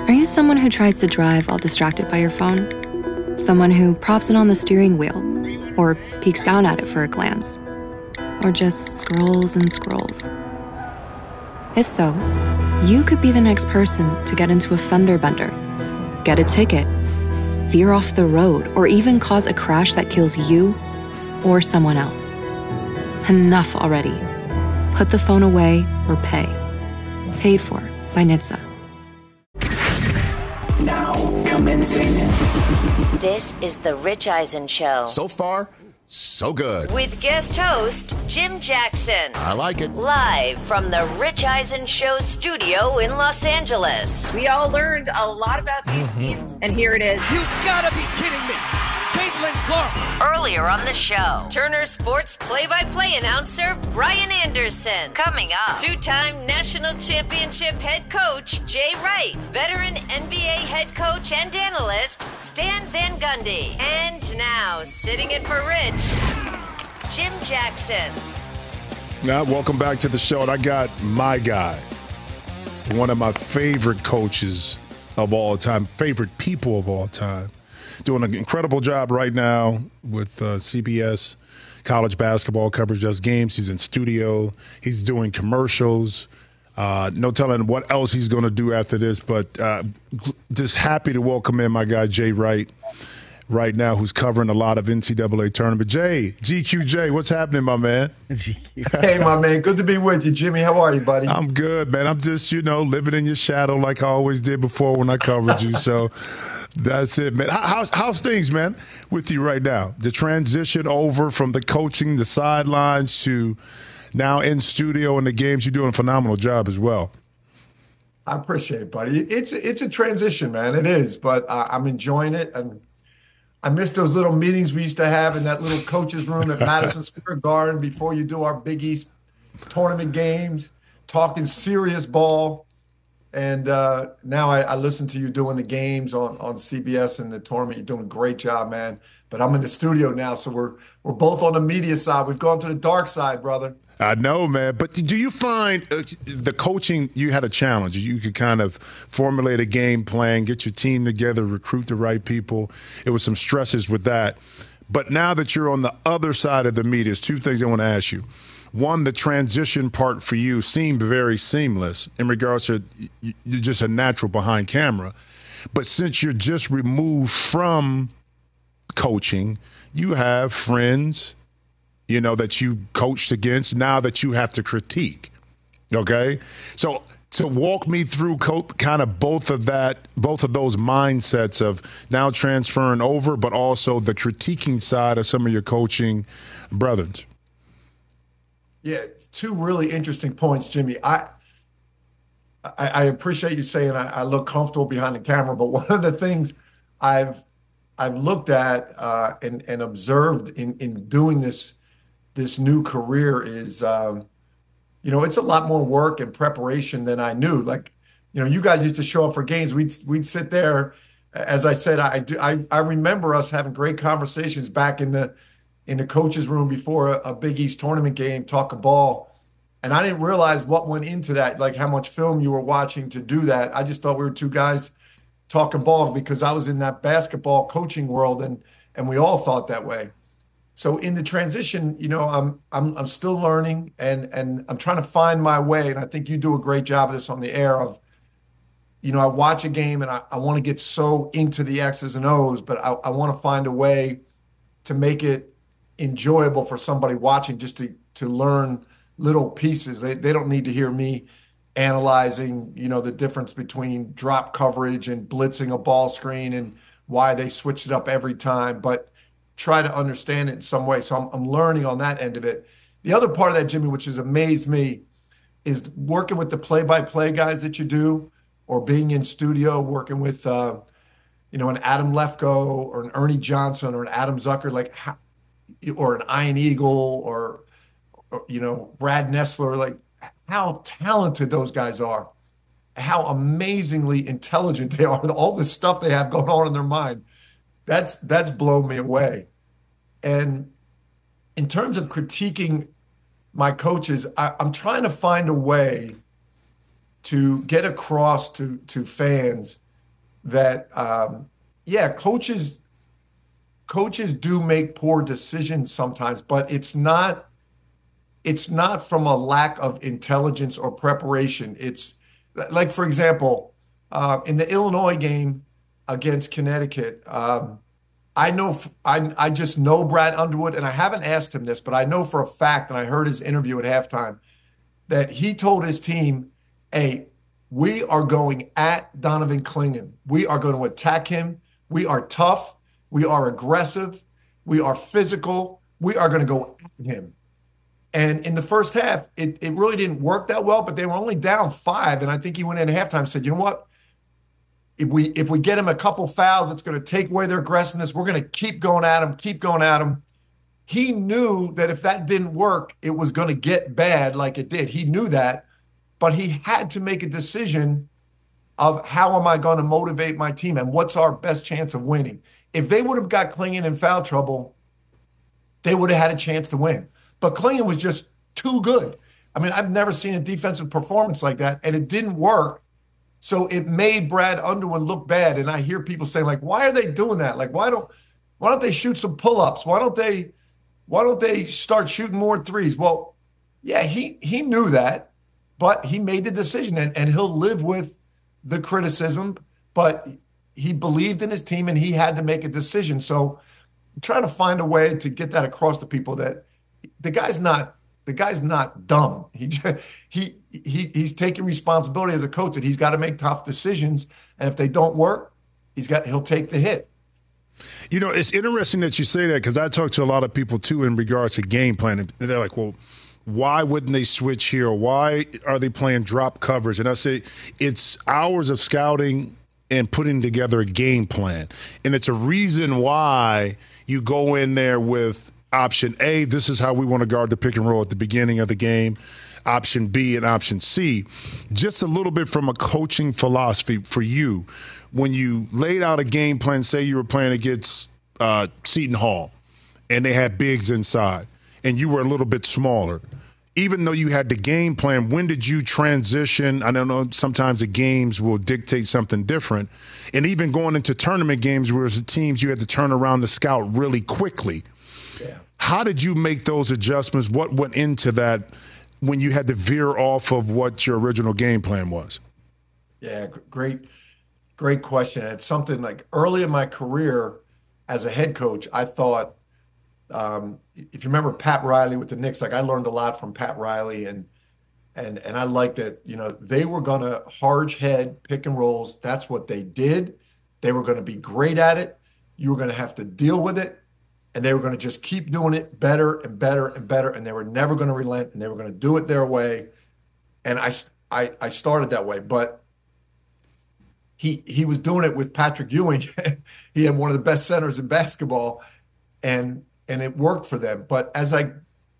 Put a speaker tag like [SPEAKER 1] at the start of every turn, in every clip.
[SPEAKER 1] Are you someone who tries to drive while distracted by your phone? Someone who props it on the steering wheel or peeks down at it for a glance? Or just scrolls and scrolls? If so, you could be the next person to get into a fender bender, get a ticket, veer off the road, or even cause a crash that kills you or someone else. Enough already. Put the phone away or pay. Paid for by NHTSA.
[SPEAKER 2] Now commencing.
[SPEAKER 3] This is The Rich Eisen Show.
[SPEAKER 4] So far, so good.
[SPEAKER 3] With guest host, Jim Jackson.
[SPEAKER 4] I like it.
[SPEAKER 3] Live from The Rich Eisen Show studio in Los Angeles.
[SPEAKER 5] We all learned a lot about these teams, and here it is.
[SPEAKER 6] You've got to be kidding me. Caitlin Clark.
[SPEAKER 3] Earlier on the show, Turner Sports play-by-play announcer Brian Anderson. Coming up, two-time national championship head coach Jay Wright, veteran NBA head coach and analyst Stan Van Gundy. And now, sitting in for Rich, Jim Jackson.
[SPEAKER 7] Now, welcome back to the show. And I got my guy, one of my favorite coaches of all time, favorite people of all time. Doing an incredible job right now with CBS college basketball coverage, does games. He's in studio. He's doing commercials. No telling what else he's going to do after this, but just happy to welcome in my guy, Jay Wright, right now, who's covering a lot of NCAA tournament. Jay, GQJ, what's happening, my man?
[SPEAKER 8] Hey, my man. Good to be with you, Jimmy. How are you, buddy?
[SPEAKER 7] I'm good, man. I'm just, living in your shadow like I always did before when I covered you, so... That's it, man. How's things, man, with you right now? The transition over from the coaching, the sidelines to now in studio and the games. You're doing a phenomenal job as well.
[SPEAKER 8] I appreciate it, buddy. It's a transition, man. It is, but I'm enjoying it. And I miss those little meetings we used to have in that little coach's room at Madison Square Garden before you do our Big East tournament games, talking serious ball. And now I listen to you doing the games on CBS and the tournament. You're doing a great job, man. But I'm in the studio now, so we're both on the media side. We've gone to the dark side, brother.
[SPEAKER 7] I know, man. But do you find the coaching, you had a challenge? You could kind of formulate a game plan, get your team together, recruit the right people. It was some stresses with that. But now that you're on the other side of the media, there's two things I want to ask you. One, the transition part for you seemed very seamless in regards to you're just a natural behind camera. But since you're just removed from coaching, you have friends, that you coached against now that you have to critique. Okay? So to walk me through kind of both of those mindsets of now transferring over, but also the critiquing side of some of your coaching brethren.
[SPEAKER 8] Yeah, two really interesting points, Jimmy. I appreciate you saying I look comfortable behind the camera, but one of the things I've looked at and observed in doing this new career is, it's a lot more work and preparation than I knew. Like, you guys used to show up for games. We'd sit there. As I said, I remember us having great conversations back in the coach's room before a Big East tournament game, talking ball. And I didn't realize what went into that, like how much film you were watching to do that. I just thought we were two guys talking ball because I was in that basketball coaching world and we all thought that way. So in the transition, I'm still learning and I'm trying to find my way. And I think you do a great job of this on the air of, I watch a game and I want to get so into the X's and O's, but I want to find a way to make it enjoyable for somebody watching, just to learn little pieces. They don't need to hear me analyzing, the difference between drop coverage and blitzing a ball screen and why they switched it up every time, but try to understand it in some way. So I'm learning on that end of it. The other part of that, Jimmy, which has amazed me, is working with the play-by-play guys that you do, or being in studio, working with, an Adam Lefko or an Ernie Johnson or an Adam Zucker, or an Ian Eagle or Brad Nessler, like how talented those guys are, how amazingly intelligent they are, all the stuff they have going on in their mind. That's blown me away. And in terms of critiquing my coaches, I'm trying to find a way to get across to fans that coaches do make poor decisions sometimes, but it's not from a lack of intelligence or preparation. It's like, for example, in the Illinois game against Connecticut, I just know Brad Underwood, and I haven't asked him this, but I know for a fact, and I heard his interview at halftime, that he told his team, hey, we are going at Donovan Clingan. We are going to attack him. We are tough. We are aggressive. We are physical. We are going to go at him. And in the first half, it really didn't work that well, but they were only down 5. And I think he went in at halftime and said, you know what? If we get him a couple fouls, it's going to take away their aggressiveness. We're going to keep going at him. He knew that if that didn't work, it was going to get bad like it did. He knew that, but he had to make a decision of how am I going to motivate my team and what's our best chance of winning. If they would have got Clingan in foul trouble, they would have had a chance to win. But Clingan was just too good. I mean, I've never seen a defensive performance like that, and it didn't work. So it made Brad Underwood look bad. And I hear people saying, like, why are they doing that? Like, why don't they shoot some pull-ups? Why don't they start shooting more threes? Well, yeah, he knew that, but he made the decision, and he'll live with the criticism, but he believed in his team and he had to make a decision. So I'm trying to find a way to get that across to people that the guy's not dumb. He's taking responsibility as a coach that he's got to make tough decisions. And if they don't work, he'll take the hit.
[SPEAKER 7] You know, it's interesting that you say that, because I talk to a lot of people too in regards to game planning. And they're like, well, why wouldn't they switch here? Why are they playing drop coverage? And I say it's hours of scouting and putting together a game plan. And it's a reason why you go in there with option A, this is how we want to guard the pick and roll at the beginning of the game. Option B and option C. Just a little bit from a coaching philosophy for you. When you laid out a game plan, say you were playing against Seton Hall and they had bigs inside and you were a little bit smaller, even though you had the game plan, when did you transition? I don't know, sometimes the games will dictate something different. And even going into tournament games where as teams you had to turn around the scout really quickly. Yeah. How did you make those adjustments? What went into that when you had to veer off of what your original game plan was?
[SPEAKER 8] Yeah, great question. It's something like early in my career as a head coach, I thought, if you remember Pat Riley with the Knicks, like I learned a lot from Pat Riley, and I liked that, you know, they were going to hard head pick and rolls. That's what they did. They were going to be great at it. You were going to have to deal with it, and they were going to just keep doing it better and better and better, and they were never going to relent, and they were going to do it their way. And I started that way, but he was doing it with Patrick Ewing. He had one of the best centers in basketball, and it worked for them. But as I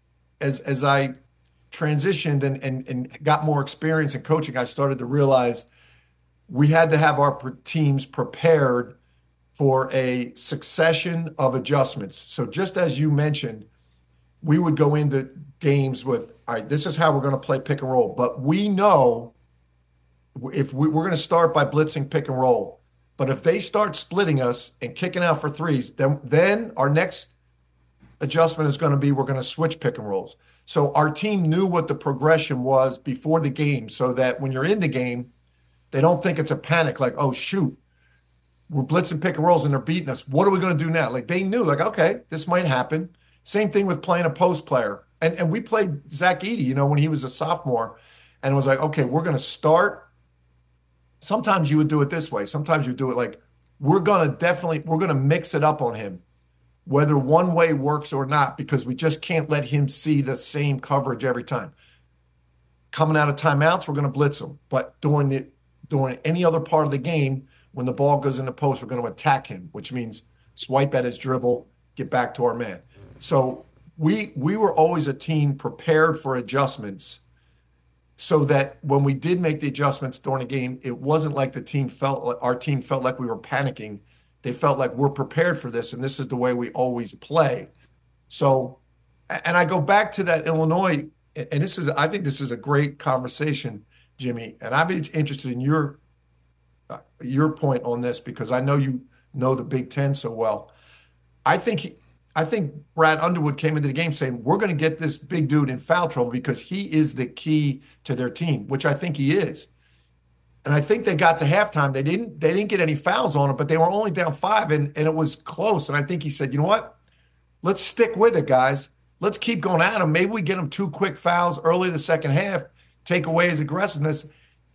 [SPEAKER 8] transitioned and got more experience in coaching, I started to realize we had to have our teams prepared for a succession of adjustments. So just as you mentioned, we would go into games with, all right, this is how we're going to play pick and roll. But we know if we're going to start by blitzing pick and roll. But if they start splitting us and kicking out for threes, then our next adjustment is going to be we're going to switch pick and rolls. So our team knew what the progression was before the game, so that when you're in the game, they don't think it's a panic like, oh, shoot, we're blitzing pick and rolls and they're beating us. What are we going to do now? Like they knew, like, okay, this might happen. Same thing with playing a post player. And we played Zach Edey, you know, when he was a sophomore, and it was like, okay, we're going to start. Sometimes you would do it this way. Sometimes you do it like, we're going to mix it up on him, whether one way works or not, because we just can't let him see the same coverage every time. Coming out of timeouts, we're going to blitz him. But during any other part of the game, when the ball goes in the post, we're going to attack him, which means swipe at his dribble, get back to our man. So we were always a team prepared for adjustments, so that when we did make the adjustments during the game, it wasn't like our team felt like we were panicking. They felt like we're prepared for this, and this is the way we always play. So, and I go back to that Illinois, and I think this is a great conversation, Jimmy, and I'd be interested in your your point on this, because I know you know the Big Ten so well. I think Brad Underwood came into the game saying, we're going to get this big dude in foul trouble because he is the key to their team, which I think he is. And I think they got to halftime. They didn't get any fouls on him, but they were only down 5, and it was close. And I think he said, you know what? Let's stick with it, guys. Let's keep going at him. Maybe we get him 2 quick fouls early in the second half, take away his aggressiveness.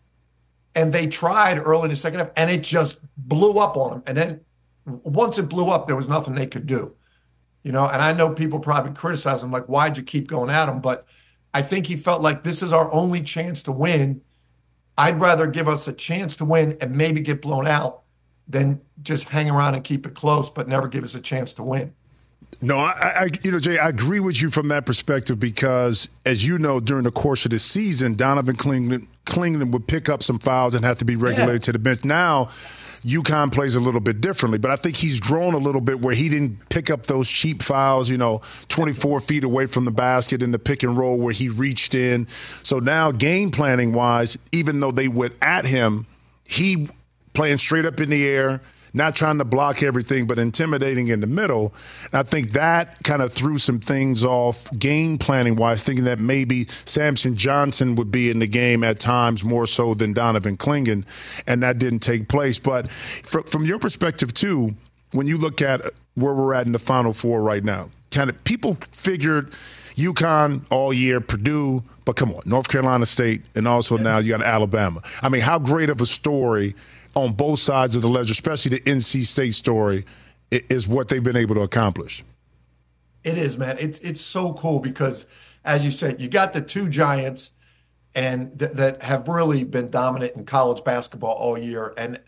[SPEAKER 8] And they tried early in the second half, and it just blew up on him. And then once it blew up, there was nothing they could do. And I know people probably criticize him, like, why'd you keep going at him? But I think he felt like this is our only chance to win. I'd rather give us a chance to win and maybe get blown out than just hang around and keep it close, but never give us a chance to win.
[SPEAKER 7] No, Jay, I agree with you from that perspective because, as you know, during the course of the season, Donovan Cleveland would pick up some fouls and have to be regulated to the bench. Now, UConn plays a little bit differently, but I think he's grown a little bit where he didn't pick up those cheap fouls, 24 feet away from the basket in the pick and roll where he reached in. So now game planning wise, even though they went at him, he playing straight up in the air, not trying to block everything, but intimidating in the middle. And I think that kind of threw some things off game planning wise, thinking that maybe Samson Johnson would be in the game at times more so than Donovan Clingan, and that didn't take place. But from your perspective, too, when you look at where we're at in the Final Four right now, kind of people figured UConn all year, Purdue, but come on, North Carolina State, and also now you got Alabama. I mean, how great of a story on both sides of the ledger, especially the NC State story, is what they've been able to accomplish.
[SPEAKER 8] It is, man. It's so cool because, as you said, you got the two giants and that have really been dominant in college basketball all year. And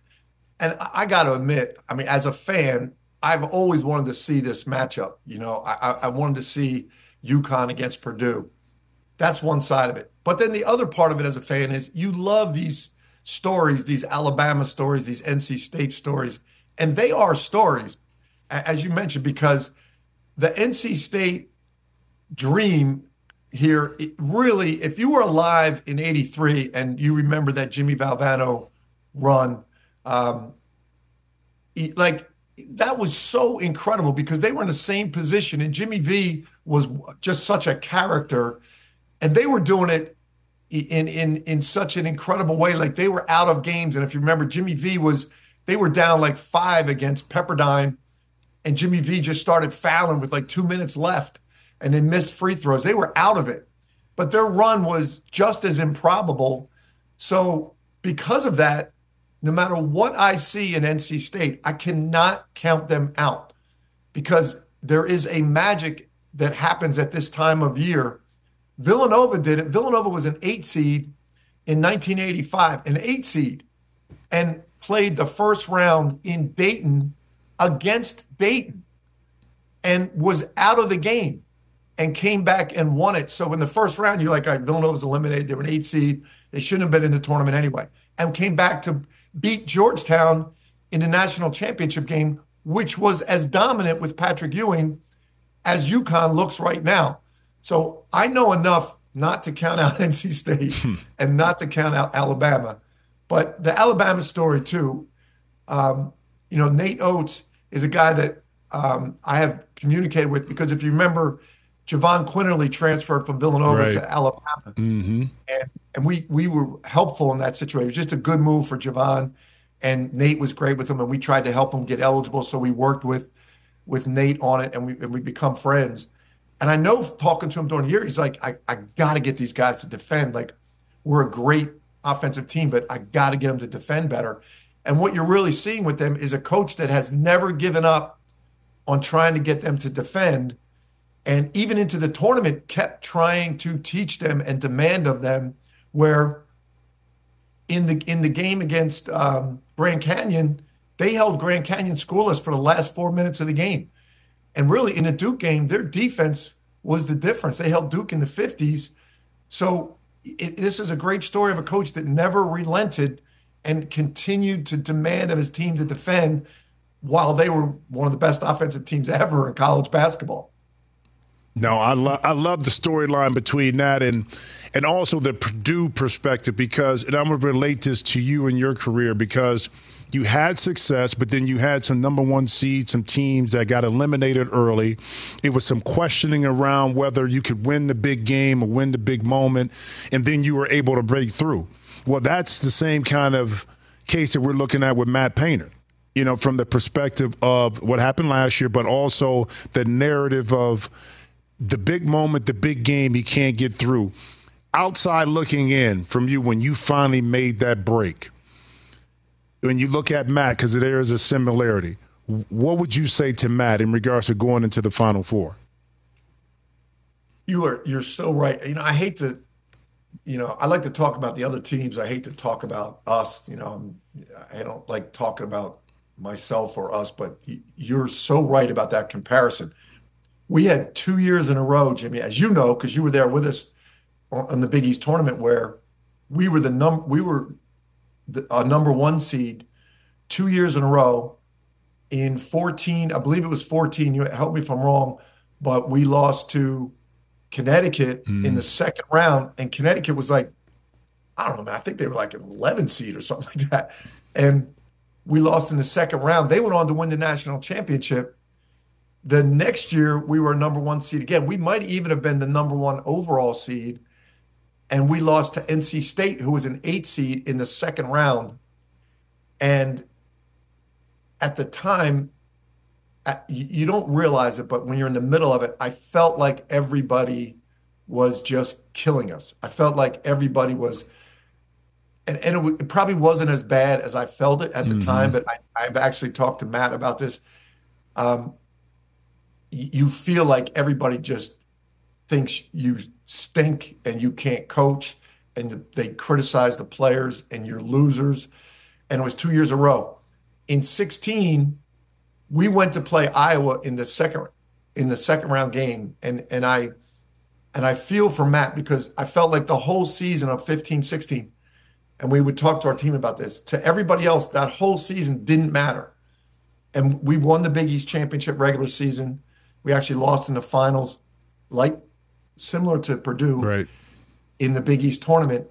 [SPEAKER 8] I got to admit, I mean, as a fan, I've always wanted to see this matchup. I wanted to see UConn against Purdue. That's one side of it. But then the other part of it as a fan is you love these stories, these Alabama stories, these NC State stories, and they are stories, as you mentioned, because the NC State dream here, really, if you were alive in '83 and you remember that Jimmy Valvano run, that was so incredible because they were in the same position, and Jimmy V was just such a character, and they were doing it in such an incredible way. Like, they were out of games. And if you remember, Jimmy V they were down like 5 against Pepperdine, and Jimmy V just started fouling with like 2 minutes left and they missed free throws. They were out of it, but their run was just as improbable. So because of that, no matter what I see in NC State, I cannot count them out because there is a magic that happens at this time of year. Villanova did it. Villanova was an 8 seed in 1985, an 8 seed, and played the first round in Dayton against Dayton and was out of the game and came back and won it. So in the first round, you're like, all right, Villanova's eliminated. They were an 8 seed. They shouldn't have been in the tournament anyway. And came back to beat Georgetown in the national championship game, which was as dominant with Patrick Ewing as UConn looks right now. So I know enough not to count out NC State and not to count out Alabama. But the Alabama story, too, Nate Oates is a guy that I have communicated with because if you remember, Javon Quinterly transferred from Villanova to Alabama. Mm-hmm. And we were helpful in that situation. It was just a good move for Javon. And Nate was great with him, and we tried to help him get eligible. So we worked with Nate on it, and we become friends. And I know talking to him during the year, he's like, I got to get these guys to defend. Like, we're a great offensive team, but I got to get them to defend better. And what you're really seeing with them is a coach that has never given up on trying to get them to defend. And even into the tournament, kept trying to teach them and demand of them, where in the game against Grand Canyon, they held Grand Canyon scoreless for the last 4 minutes of the game. And really, in the Duke game, their defense was the difference. They held Duke in the 50s. So this is a great story of a coach that never relented and continued to demand of his team to defend while they were one of the best offensive teams ever in college basketball.
[SPEAKER 7] No, I love the storyline between that and also the Purdue perspective because, and I'm going to relate this to you and your career because you had success, but then you had some number one seeds, some teams that got eliminated early. It was some questioning around whether you could win the big game or win the big moment, and then you were able to break through. Well, that's the same kind of case that we're looking at with Matt Painter, you know, from the perspective of what happened last year, but also the narrative of the big moment, the big game he can't get through. Outside looking in from you when you finally made that break, when you look at Matt, because there is a similarity, what would you say to Matt in regards to going into the Final Four?
[SPEAKER 8] You're so right. You know, I hate to, you know, I like to talk about the other teams. I hate to talk about us. You know, I don't like talking about myself or us, but you're so right about that comparison. We had 2 years in a row, Jimmy, as you know, because you were there with us on the Big East tournament, where we were a number one seed 2 years in a row. In 14, I believe it was 14. You help me if I'm wrong, but we lost to Connecticut in the second round, and Connecticut was like, I don't know, man. I think they were like an 11 seed or something like that, and we lost in the second round. They went on to win the national championship. The next year, we were a number one seed again. We might even have been the number one overall seed. And we lost to NC State, who was an 8 seed in the second round. And at the time, you don't realize it, but when you're in the middle of it, I felt like everybody was just killing us. I felt like everybody was, and it probably wasn't as bad as I felt it at the time, but I've actually talked to Matt about this. You feel like everybody just thinks you stink and you can't coach, and they criticize the players and you're losers. And it was 2 years in a row. In 16, we went to play Iowa in the second round game, and I feel for Matt because I felt like the whole season of 15, 16, and we would talk to our team about this. To everybody else, that whole season didn't matter. And we won the Big East championship regular season. We actually lost in the finals, like similar to Purdue in the Big East tournament.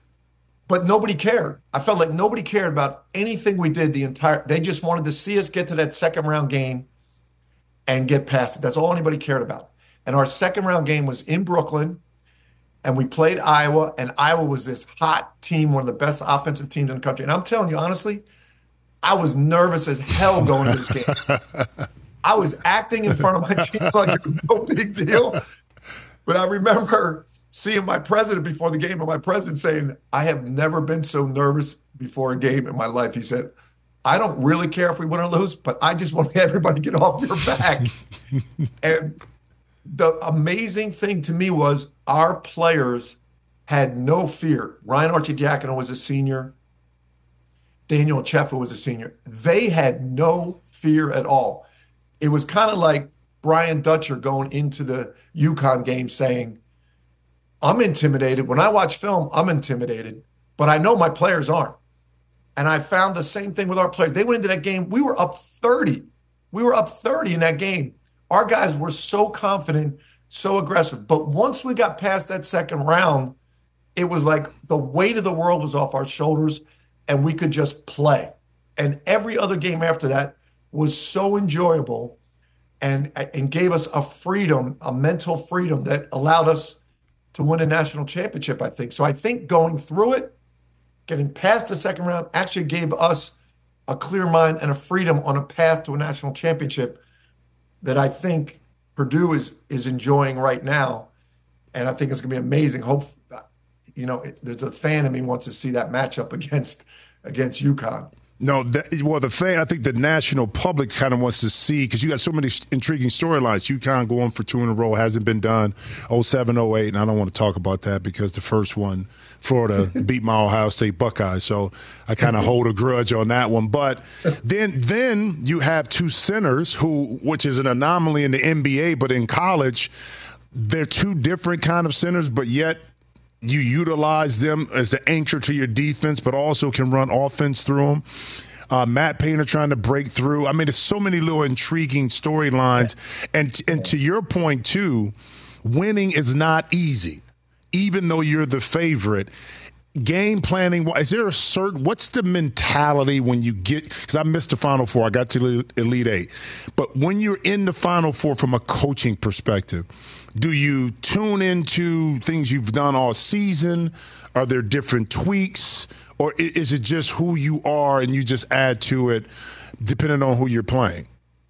[SPEAKER 8] But nobody cared. I felt like nobody cared about anything we did they just wanted to see us get to that second round game and get past it. That's all anybody cared about. And our second round game was in Brooklyn, and we played Iowa, and Iowa was this hot team, one of the best offensive teams in the country. And I'm telling you, honestly, I was nervous as hell going into this game. I was acting in front of my team like it was no big deal. But I remember seeing my president before the game, and my president saying, I have never been so nervous before a game in my life. He said, I don't really care if we win or lose, but I just want everybody to get off your back. And the amazing thing to me was our players had no fear. Ryan Arcidiacono was a senior. Daniel Chefa was a senior. They had no fear at all. It was kind of like Brian Dutcher going into the UConn game saying, I'm intimidated. When I watch film, I'm intimidated, but I know my players aren't. And I found the same thing with our players. They went into that game. We were up 30. We were up 30 in that game. Our guys were so confident, so aggressive. But once we got past that second round, it was like the weight of the world was off our shoulders and we could just play. And every other game after that was so enjoyable and gave us a freedom, a mental freedom that allowed us to win a national championship, I think. So I think going through it, getting past the second round actually gave us a clear mind and a freedom on a path to a national championship that I think Purdue is enjoying right now. And I think it's going to be amazing. Hope, there's a fan in me wants to see that matchup against UConn.
[SPEAKER 7] No, the fan, I think the national public kind of wants to see, because you got so many intriguing storylines. UConn going for 2 in a row, hasn't been done. 07, 08, and I don't want to talk about that because the first one, Florida beat my Ohio State Buckeyes, so I kind of hold a grudge on that one. But then you have 2 centers which is an anomaly in the NBA, but in college, they're 2 different kind of centers, but yet you utilize them as the anchor to your defense, but also can run offense through them. Matt Painter trying to break through. I mean, there's so many little intriguing storylines. And to your point, too, winning is not easy, even though you're the favorite. Game planning, is there a certain, what's the mentality when you get, because I missed the Final Four, I got to the Elite Eight, but when you're in the Final Four from a coaching perspective, do you tune into things you've done all season? Are there different tweaks? Or is it just who you are and you just add to it depending on who you're playing?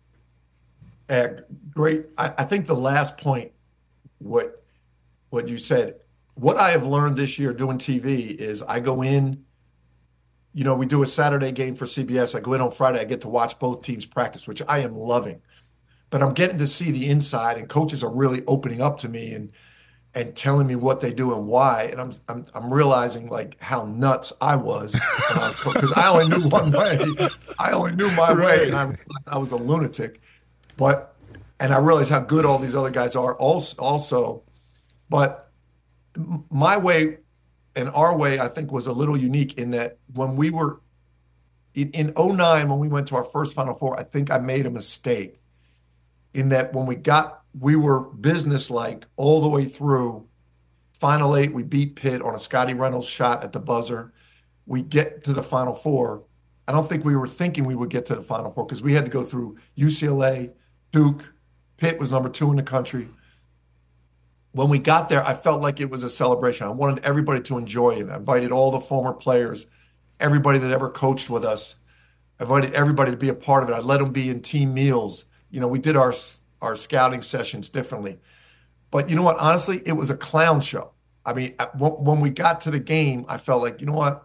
[SPEAKER 8] Great. I think the last point, what you said, what I have learned this year doing TV is I go in, we do a Saturday game for CBS. I go in on Friday. I get to watch both teams practice, which I am loving. But I'm getting to see the inside, and coaches are really opening up to me and telling me what they do and why. And I'm realizing like how nuts I was because I only knew one way. I only knew my way, and I was a lunatic. And I realized how good all these other guys are also. But my way and our way, I think, was a little unique in that when we were in 2009, when we went to our first Final Four, I think I made a mistake in that when we were businesslike all the way through. Final 8, we beat Pitt on a Scotty Reynolds shot at the buzzer. We get to the Final Four. I don't think we were thinking we would get to the Final Four because we had to go through UCLA, Duke. Pitt was number 2 in the country. When we got there, I felt like it was a celebration. I wanted everybody to enjoy it. I invited all the former players, everybody that ever coached with us. I invited everybody to be a part of it. I let them be in team meals. We did our scouting sessions differently. But you know what? Honestly, it was a clown show. I mean, when we got to the game, I felt like, you know what?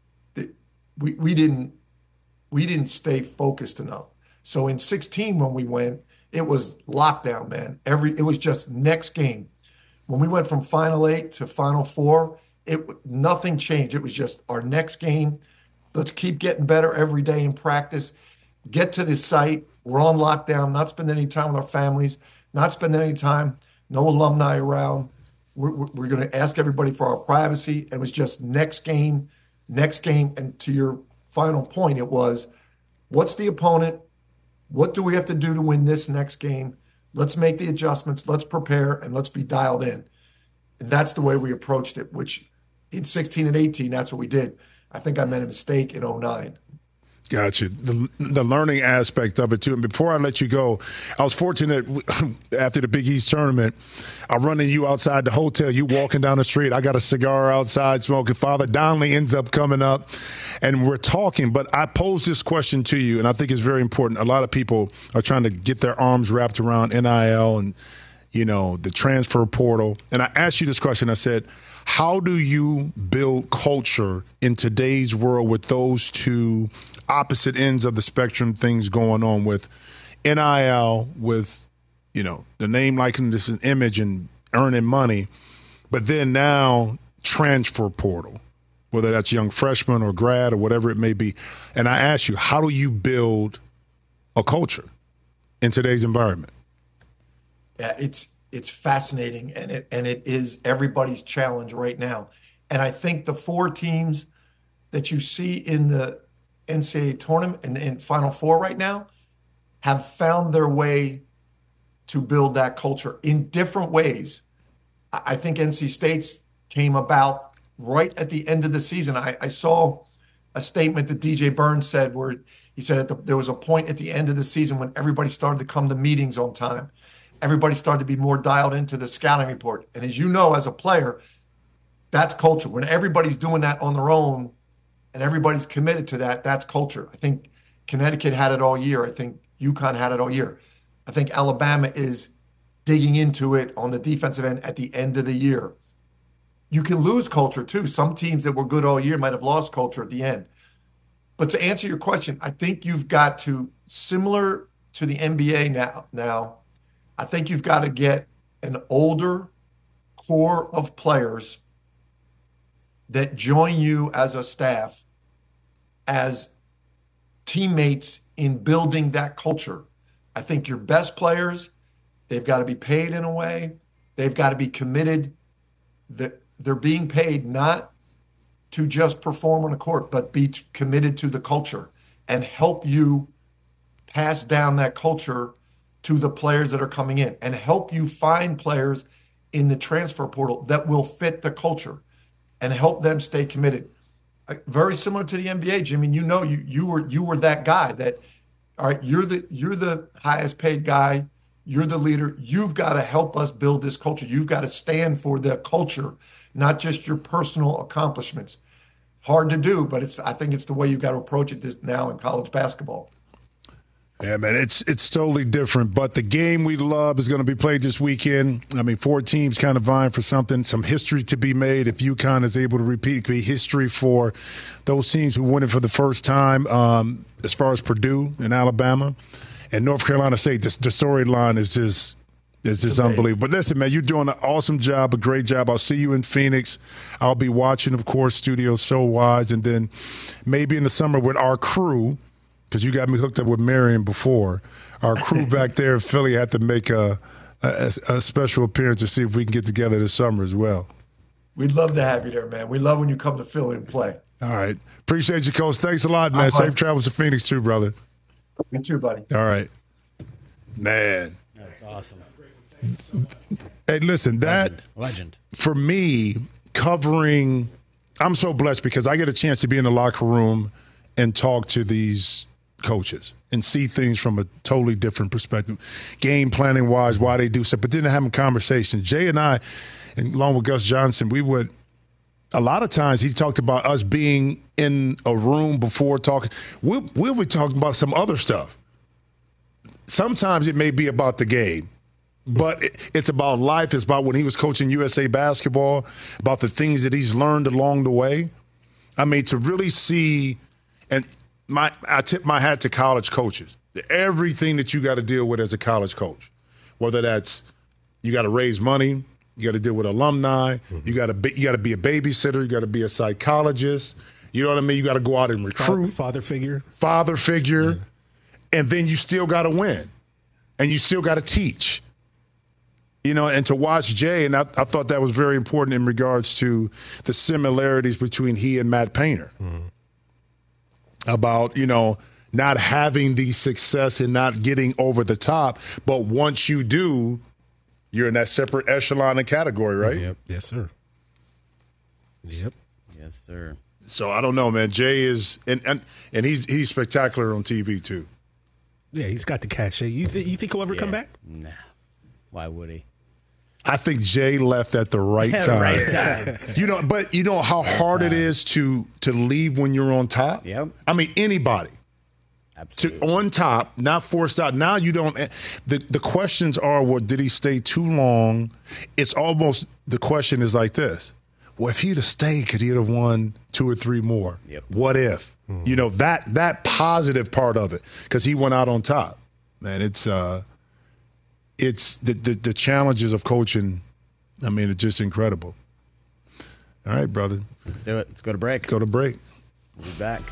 [SPEAKER 8] We didn't stay focused enough. So in 2016, when we went, it was lockdown, man. It was just next game. When we went from Final 8 to Final 4, nothing changed. It was just our next game. Let's keep getting better every day in practice. Get to the site. We're on lockdown, not spending any time with our families, not spending any time, no alumni around. We're going to ask everybody for our privacy. It was just next game. And to your final point, it was, what's the opponent? What do we have to do to win this next game? Let's make the adjustments. Let's prepare, and let's be dialed in. And that's the way we approached it, which in 16 and 18, that's what we did. I think I made a mistake in 2009.
[SPEAKER 7] Gotcha. The learning aspect of it, too. And before I let you go, I was fortunate after the Big East tournament, I run into you outside the hotel. You walking down the street. I got a cigar outside smoking. Father Donnelly ends up coming up, and we're talking. But I posed this question to you, and I think it's very important. A lot of people are trying to get their arms wrapped around NIL and, the transfer portal. And I asked you this question. I said, how do you build culture in today's world with those two opposite ends of the spectrum things going on with NIL, with, the name, likeness, and image and earning money, but then now transfer portal, whether that's young freshman or grad or whatever it may be. And I ask you, how do you build a culture in today's environment?
[SPEAKER 8] Yeah, it's fascinating, and it is everybody's challenge right now. And I think the 4 teams that you see in the NCAA tournament and in Final Four right now have found their way to build that culture in different ways. I think NC State's came about right at the end of the season. I saw a statement that DJ Burns said where he said there was a point at the end of the season when everybody started to come to meetings on time. Everybody started to be more dialed into the scouting report. And as you know, as a player, that's culture. When everybody's doing that on their own and everybody's committed to that, that's culture. I think Connecticut had it all year. I think UConn had it all year. I think Alabama is digging into it on the defensive end at the end of the year. You can lose culture too. Some teams that were good all year might have lost culture at the end. But to answer your question, I think you've got to, similar to the NBA now, I think you've got to get an older core of players that join you as a staff, as teammates in building that culture. I think your best players, they've got to be paid in a way. They've got to be committed. That they're being paid not to just perform on the court, but be committed to the culture. and help you pass down that culture to the players that are coming in and help you find players in the transfer portal that will fit the culture and help them stay committed. Very similar to the NBA, Jimmy. You were that guy that, all right, you're the highest paid guy. You're the leader. You've got to help us build this culture. You've got to stand for the culture, not just your personal accomplishments. Hard to do, but I think it's the way you've got to approach it this now in college basketball.
[SPEAKER 7] Yeah, man, it's totally different. But the game we love is going to be played this weekend. I mean, 4 teams kind of vying for something, some history to be made. If UConn is able to repeat, it could be history for those teams who win it for the first time, as far as Purdue and Alabama. And North Carolina State, the storyline is just unbelievable. But listen, man, you're doing an awesome job, a great job. I'll see you in Phoenix. I'll be watching, of course, Studio SoWise, and then maybe in the summer with our crew, because you got me hooked up with Marion before. Our crew back there in Philly had to make a special appearance to see if we can get together this summer as well.
[SPEAKER 8] We'd love to have you there, man. We love when you come to Philly and play.
[SPEAKER 7] All right. Appreciate you, Coach. Thanks a lot, man. Safe travels to Phoenix too, brother.
[SPEAKER 8] You too, buddy.
[SPEAKER 7] All right. Man.
[SPEAKER 9] That's awesome.
[SPEAKER 7] Hey, listen,
[SPEAKER 9] Legend.
[SPEAKER 7] For me, covering – I'm so blessed because I get a chance to be in the locker room and talk to these – coaches and see things from a totally different perspective, game planning wise, why they do stuff, but then having conversations. Jay and I, and along with Gus Johnson, we would, a lot of times he talked about us being in a room before talking. We'll be talking about some other stuff. Sometimes it may be about the game, but it's about life. It's about when he was coaching USA basketball, about the things that he's learned along the way. I mean, to really see, and I tip my hat to college coaches. Everything that you got to deal with as a college coach, whether that's you got to raise money, you got to deal with alumni, you got to be a babysitter, you got to be a psychologist. You know what I mean? You got to go out and recruit.
[SPEAKER 10] Father figure.
[SPEAKER 7] Yeah. And then you still got to win, and you still got to teach. You know, and to watch Jay, and I thought that was very important in regards to the similarities between he and Matt Painter. About, not having the success and not getting over the top. But once you do, you're in that separate echelon and category, right?
[SPEAKER 10] Yep. Yes, sir. Yep.
[SPEAKER 9] Yes, sir.
[SPEAKER 7] So I don't know, man. Jay is and he's spectacular on TV too.
[SPEAKER 10] Yeah, he's got the cachet. You think he'll ever come back?
[SPEAKER 9] No. Why would he?
[SPEAKER 7] I think Jay left at the right time.
[SPEAKER 9] Right time.
[SPEAKER 7] But you know how hard it is to leave when you're on top?
[SPEAKER 9] Yep.
[SPEAKER 7] I mean, anybody.
[SPEAKER 9] Absolutely.
[SPEAKER 7] On top, not forced out. Now you don't – the questions are, well, did he stay too long? It's almost – the question is like this. Well, if he'd have stayed, could he have won 2 or 3 more?
[SPEAKER 9] Yep.
[SPEAKER 7] What if? That positive part of it, because he went out on top. Man, it's the challenges of coaching. I mean, it's just incredible. All right, brother.
[SPEAKER 9] Let's do it. Let's go to break.
[SPEAKER 7] Go to break.
[SPEAKER 9] We'll be back.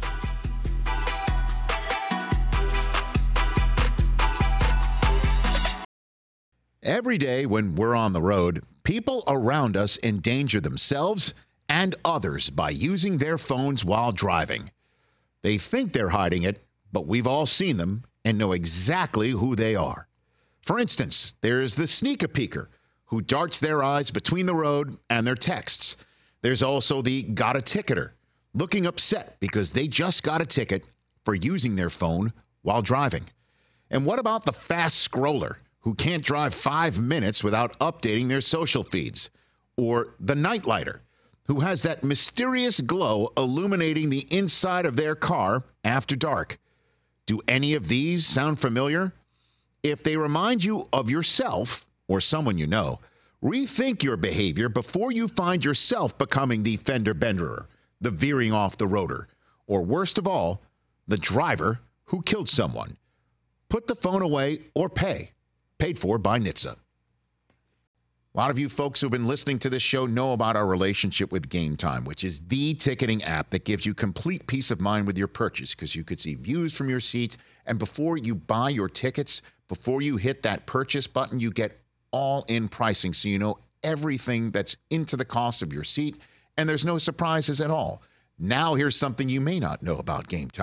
[SPEAKER 11] Every day when we're on the road, people around us endanger themselves and others by using their phones while driving. They think they're hiding it, but we've all seen them and know exactly who they are. For instance, there's the sneak-a-peeker who darts their eyes between the road and their texts. There's also the got-a-ticketer, looking upset because they just got a ticket for using their phone while driving. And what about the fast scroller who can't drive 5 minutes without updating their social feeds? Or the nightlighter who has that mysterious glow illuminating the inside of their car after dark? Do any of these sound familiar? If they remind you of yourself or someone you know, rethink your behavior before you find yourself becoming the fender benderer, the veering off the roader, or worst of all, the driver who killed someone. Put the phone away or pay. Paid for by NHTSA. A lot of you folks who've been listening to this show know about our relationship with Game Time, which is the ticketing app that gives you complete peace of mind with your purchase because you could see views from your seat. And before you buy your tickets, before you hit that purchase button, you get all-in pricing so you know everything that's into the cost of your seat, and there's no surprises at all. Now here's something you may not know about Game Time.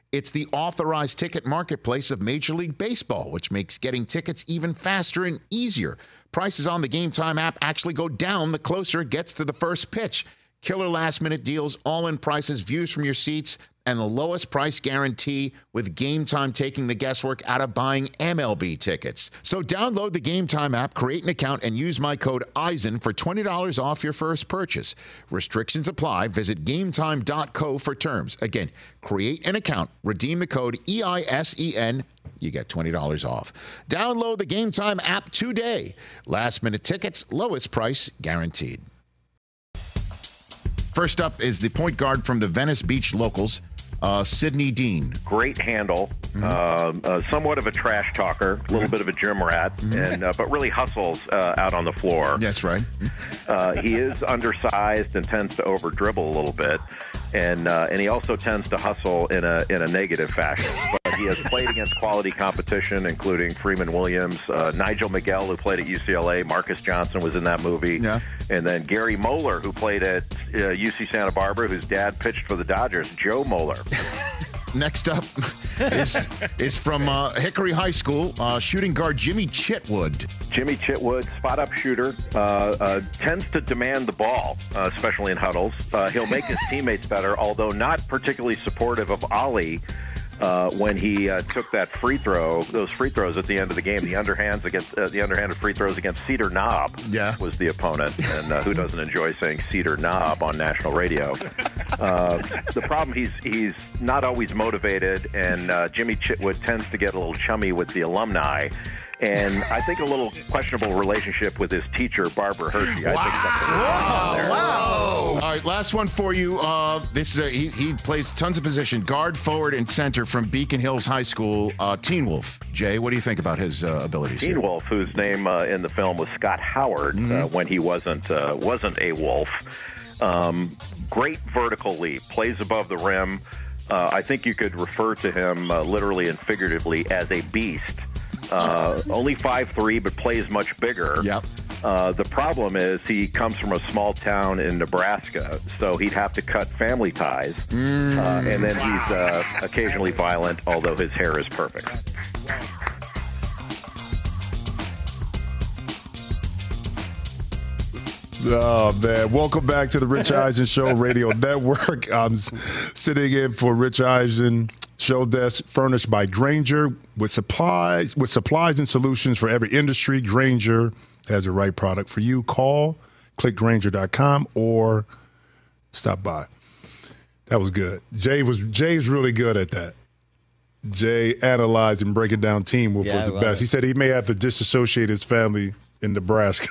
[SPEAKER 11] It's the authorized ticket marketplace of Major League Baseball, which makes getting tickets even faster and easier. Prices on the Game Time app actually go down the closer it gets to the first pitch. Killer last-minute deals, all-in prices, views from your seats, and the lowest price guarantee, with Game Time taking the guesswork out of buying MLB tickets. So download the Game Time app, create an account, and use my code EISEN for $20 off your first purchase. Restrictions apply. Visit GameTime.co for terms. Again, create an account, redeem the code EISEN. You get $20 off. Download the Game Time app today. Last-minute tickets, lowest price guaranteed. First up is the point guard from the Venice Beach Locals, Sidney Dean.
[SPEAKER 12] Great handle, somewhat of a trash talker, a little bit of a gym rat, and but really hustles out on the floor.
[SPEAKER 11] That's right.
[SPEAKER 12] He is undersized and tends to over dribble a little bit, and he also tends to hustle in a negative fashion. But he has played against quality competition, including Freeman Williams, Nigel Miguel, who played at UCLA, Marcus Johnson was in that movie, and then Gary Moeller, who played at UC Santa Barbara, whose dad pitched for the Dodgers, Joe Moeller.
[SPEAKER 11] Next up is from Hickory High School, shooting guard Jimmy Chitwood.
[SPEAKER 12] Jimmy Chitwood, spot-up shooter, tends to demand the ball, especially in huddles. He'll make his teammates better, although not particularly supportive of Ollie when he took that those free throws at the end of the game. The underhanded free throws against Cedar Knob was the opponent, and who doesn't enjoy saying Cedar Knob on national radio? The problem, he's not always motivated, and Jimmy Chitwood tends to get a little chummy with the alumni, and I think a little questionable relationship with his teacher, Barbara Hershey. I think something on there.
[SPEAKER 11] All right, last one for you. This is he plays tons of position, guard, forward, and center from Beacon Hills High School. Teen Wolf. Jay, what do you think about his abilities?
[SPEAKER 12] Teen Wolf, whose name in the film was Scott Howard, when he wasn't a wolf. Great vertical leap, plays above the rim. I think you could refer to him literally and figuratively as a beast. Only 5'3", but plays much bigger.
[SPEAKER 11] Yep.
[SPEAKER 12] The problem is he comes from a small town in Nebraska, so he'd have to cut family ties. And then he's occasionally violent, although his hair is perfect.
[SPEAKER 7] Oh, man. Welcome back to the Rich Eisen Show Radio Network. I'm sitting in for Rich Eisen Show Desk, furnished by Grainger with supplies and solutions for every industry. Grainger has the right product for you. Call, click Grainger.com, or stop by. That was good. Jay's really good at that. Jay analyzed and breaking down Teen Wolf was the best. He said he may have to disassociate his family in Nebraska.